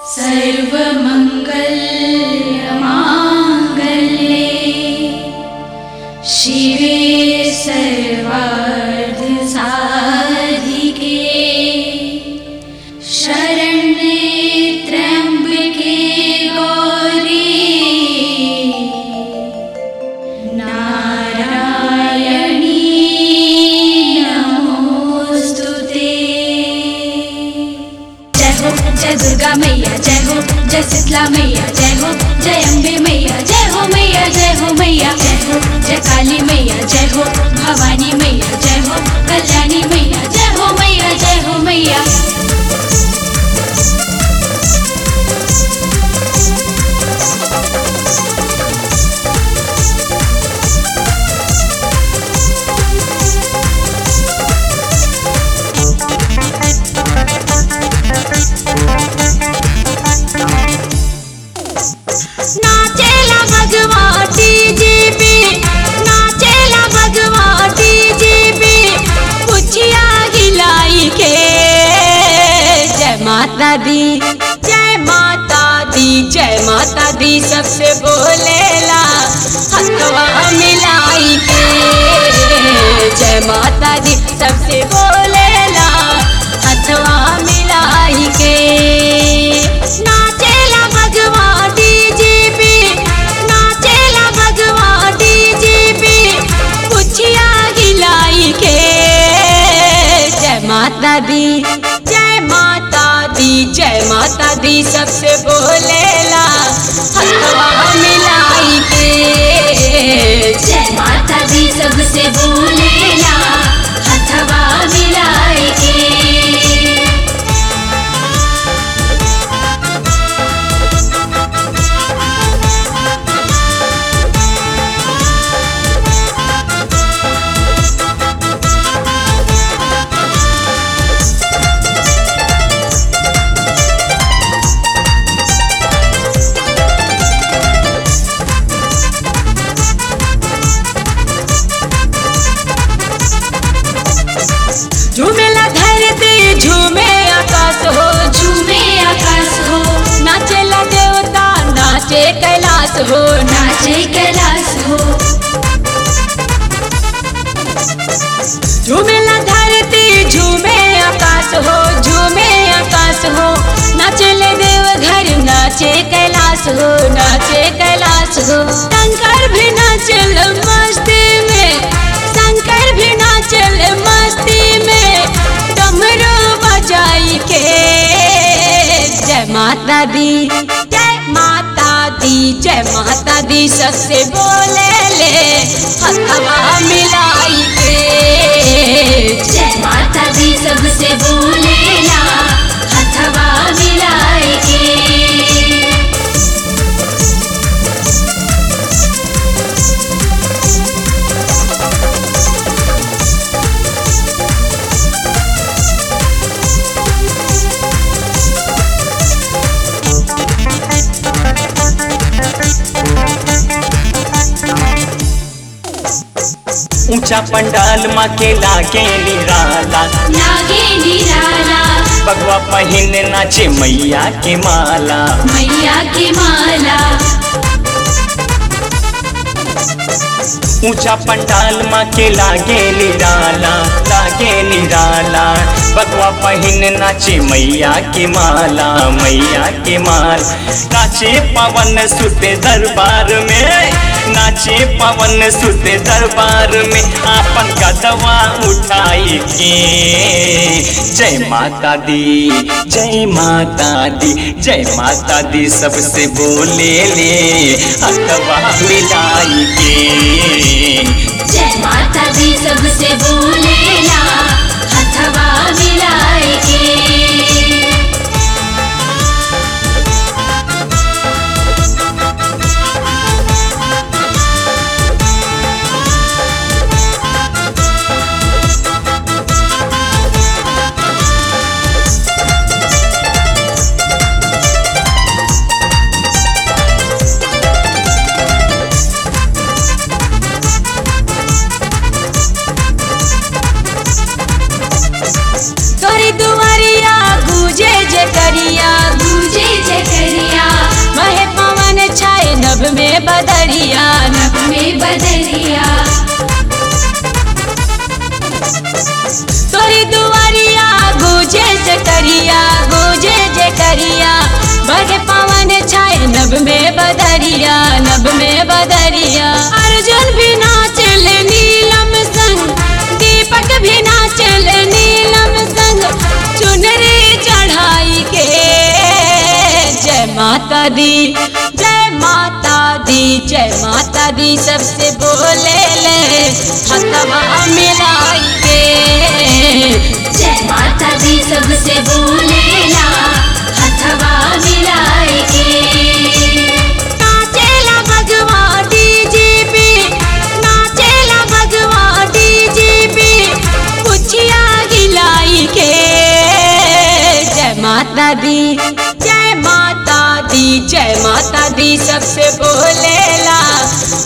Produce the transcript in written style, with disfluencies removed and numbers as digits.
सर्वमङ्गलमाङ्गल्ये शिवे सर्वार्थसाधिके शरण्ये त्र्यम्बके गौरी नारायणी नमोस्तुते। जय हो जय दुर्गा मैया, जय हो जय शीतला मैया, जय हो जय अम्बे मैया, जय हो मैया, जय हो मैया, जय हो जय काली मैया, जय हो भवानी मैया, जय हो कल्याणी मैया, जय हो मैया, जय हो मैया। नाचेला भगवान डीजीपी, नाचेला भगवान डीजीपी, पुछिया गिलाई के। जय माता दी, जय माता दी, जय माता दी सबसे बोलेला हथवा मिलाई के। जय माता दी सबसे बोलेला हथवा मिलाई के। नाचेला भगवान डीजीपी, नाचेला भगवान डीजीपी, पुछिया गिलाई के। जय माता दी, जय माता दी, जय माता दी सबसे बोलेला हथवा मिलाई के। जय माता दी सबसे बोलेला हथवा मिलाई के। झूमेला धरती झूमे आकाश हो, झूमे आकाश हो। नाचेला देवता नाचे कैलाश हो, नाचे कैलाश हो। झूमेला धरती झूमे आकाश हो, झूमे आकाश हो। नाचेले देव घर नाचे कैलाश हो, नाचे कैलाश हो। शंकर भी नाचल मस्ती में, शंकर भी नाचल मस्ती में, डमरू बजाई के। जय माता दी, जय माता दी, जय माता दी सबसे बोले ले हथवा मिलाई के। जय माता दी सबसे बोलेला हथवा मिलाई के। ऊंचा पंडाल माँ के लागे निराला, लागे निराला। बगवा पहिन नाचे मैया के माला, मैया के माला। ऊंचा पंडाल माँ के लागे निराला, लागे निराला। बगवा पहिन नाचे मैया के माला, मैया के माल। नाचे पवन सुते दरबार में, नाचे पवन सुते दरबार में, आपन गदवा उठाई के। जय माता दी, जय माता दी, जय माता दी सबसे बोले ले हथवा मिलाई के। जय माता दी सबसे बोलेला हथवा मिलाई के। माता दी, जय माता दी, जय माता दी सबसे बोले ले हथवा मिलाई के। जय माता दी सबसे बोलेला हथवा मिलाए के। नाचेला भगवा डीजे पे, नाचेला भगवा डीजे पे, पुछिया गिलाई के। जय माता दी, जय माता दी, जय माता दी सबसे बोलेला